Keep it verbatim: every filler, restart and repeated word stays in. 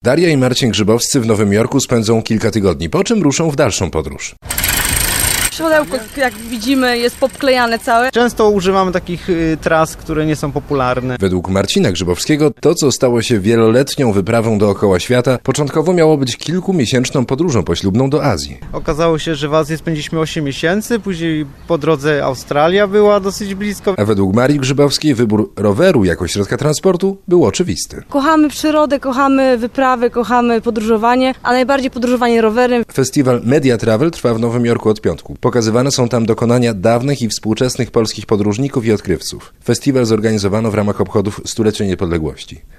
Daria i Marcin Grzybowscy w Nowym Jorku spędzą kilka tygodni, po czym ruszą w dalszą podróż. Siodełko, jak widzimy, jest popklejane całe. Często używamy takich y, tras, które nie są popularne. Według Marcina Grzybowskiego to, co stało się wieloletnią wyprawą dookoła świata, początkowo miało być kilkumiesięczną podróżą poślubną do Azji. Okazało się, że w Azji spędziliśmy osiem miesięcy, później po drodze Australia była dosyć blisko. A według Marii Grzybowskiej wybór roweru jako środka transportu był oczywisty. Kochamy przyrodę, kochamy wyprawy, kochamy podróżowanie, a najbardziej podróżowanie rowerem. Festiwal Media Travel trwa w Nowym Jorku od piątku. Pokazywane są tam dokonania dawnych i współczesnych polskich podróżników i odkrywców. Festiwal zorganizowano w ramach obchodów stulecia niepodległości.